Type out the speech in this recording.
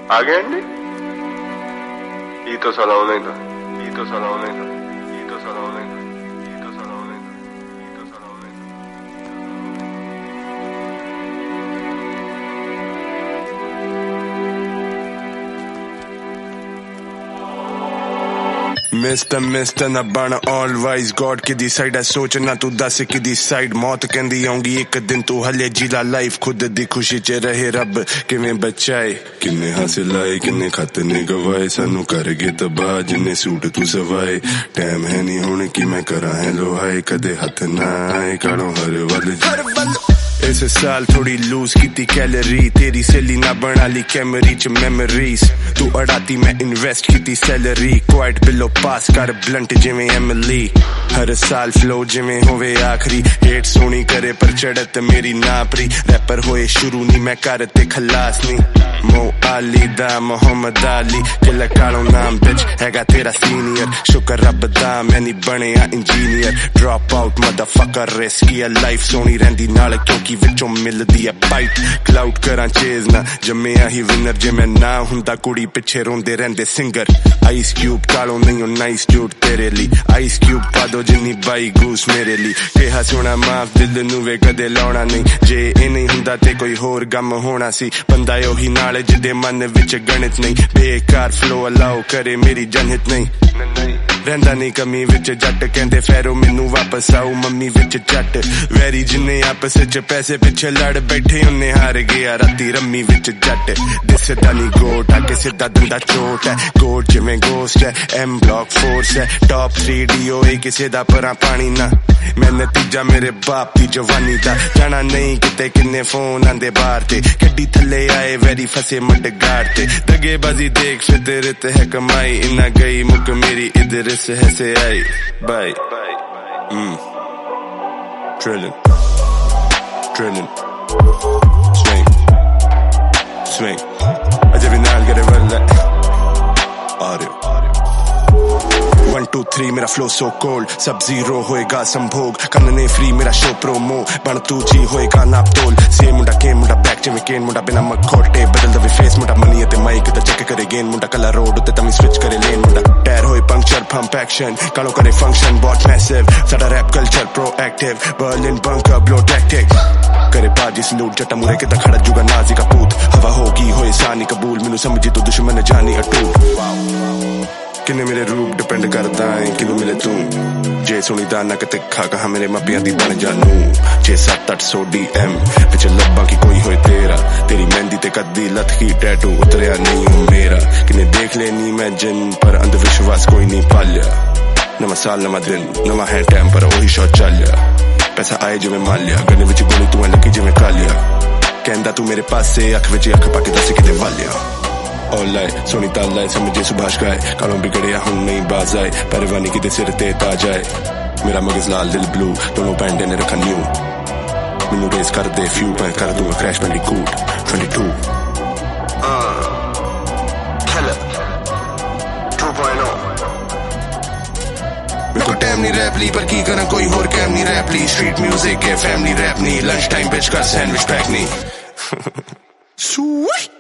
ఆగండి ఈతో సలవులైందా ఈతో సలవులైందా ఈతో సలవులైందా ఈతో సలవులైందా ఈతో సలవులైందా मिस्टर ना बन ऑल वाइज गॉड की दी साइड है सोचना तू दस की दी साइड मौत कहंदी आऊंगी एक दिन तू हले जीला लाइफ खुद दी खुशी च रहे रब किवें बचाए किन्ने हासिल आए किन्ने खत ने गवाए सानू कर गए तबाह जिन्ने सूट तू सवाए टाइम है नहीं हुण कि मैं करा है लोहाए कदे हथ ना आए कालों हर वल इस साल थोड़ी लूज की कैलरी तेरी सैली ना बना ली कैमरी च मेमोरीज तू अड़ाती मैं इन्वेस्ट की सैलरी क्वाइट बिलो पास कर ब्लंट जिवें एमली हर साल फ्लो जिवें होवे आखरी हेट सोनी करे पर चढ़त मेरी नापरी रैपर होए शुरू नी मैं करते खलास नी मो आली दा मोहम्मद आली किला कालो नाम बिच हैगा तेरा सीनियर शुक्र रब दा मैं नी बनिया engineer drop out motherfucker risky life सोनी रहंदी नाल क्योंकि विचों मिलदी है बाइट क्लाउड करां चेज ना जम्मिया ही विनर जे मैं ना हुंदा कुड़ी पिछे रोंदे रहंदे सिंगर आइस क्यूब कालो नहीं हो नाइस जूट तेरे ली आइस क्यूब पा दो जिन्नी बाई गूस मेरे ली कहा सोना माफ दिल नू वे कदे लाउणा नहीं जे ए नहीं हुंदा ते कोई होर गम होना सी बंदा ओही नाल जिदे मन विच गणित नहीं बेकार फ्लो अलाउ करे मेरी जनहित नहीं रहंदा नहीं कमी विच जट कहंदे फैरो मैनू वापस आऊ मम्मी विच जट वैरी जिन्ने आपस च पैसे पिछे लड़ बैठे उन्ने हार गया राती रम्मी विच जट दिसदा नहीं गोट आके सीधा दंदा चोट है गोट जिवें गोस्ट है एम ब्लॉक फोर्स है टॉप 3 DOA किसे दा परा पानी ना मैं नतीजा मेरे बाप दी जवानी दा जाना नहीं किते किन्ने फोन आंदे बाहर ते गड्डी थल्ले आए वैरी फसे मडगाड़ ते दगेबाजी देख फितरत है कमाई इना गई मुक मेरी इधर से है से आई बाय drilling swing अजय भी नाल करे वल्ला audio 1 2 3 मेरा फ्लो सो कोल्ड सब जीरो होएगा संभोग करने फ्री मेरा शो प्रोमो बन तू जी होएगा नाप तोल से मुंडा के मुंडा बैक जिवें केन मुंडा बिना मखोटे बदल दे फेस मुंडा मनी ते माइक ते चेक करे गेन मुंडा कलर रोड ते तमी स्विच करे लेन मुंडा टायर होए पंक्चर पंप एक्शन कालो करे फंक्शन बॉट मैसिव साडा rap culture proactive Berlin bunker blow tactic करे बाजी सलूट जटा मुरे के खड़ा जुगा नाजी का पूत हवा होगी होए सानी कबूल मैनू समझी तो दुश्मन जानी अटूट किन्ने मेरे रूप डिपेंड करदा है किनू मिले तू जे सुनी दाना के तिखा कहा मेरे मापियां दी बन जानू 6-7-800 DM पिछ लब्बा की कोई होए तेरा तेरी मेहंदी ते कद्दी लथ की टैटू उतरिया नहीं हूं मेरा किन्ने देख लेनी मैं जिन पर अंधविश्वास कोई नहीं पालिया नवा साल नवा दिन नवा है टाइम पर वही शॉट चलिया पैसा आए जिवें मालिया गने विच गोली तू लगी जिवें कालिया कहंदा तू मेरे पास से अख विच अख पाके दस किते वालिया ऑनलाइन सोनी तालाए समझे सुभाष गाए कालों बिगड़िया हुन नहीं बाज आए परवानी की सिर ते ताज आए मेरा मगज लाल दिल ब्लू दोनों बैंड ने रखा न्यू मैनू रेस कर दे फ्यू मैं कर दूंगा क्रैश बैंडिकूट 22 Killer 2.0 मेरे को टाइम नहीं रैप ली पर की करा कोई होर कैम नहीं रैप ली स्ट्रीट म्यूजिक है फैमिली रैप नहीं लंच टाइम बेच कर सैंडविच पैक नहीं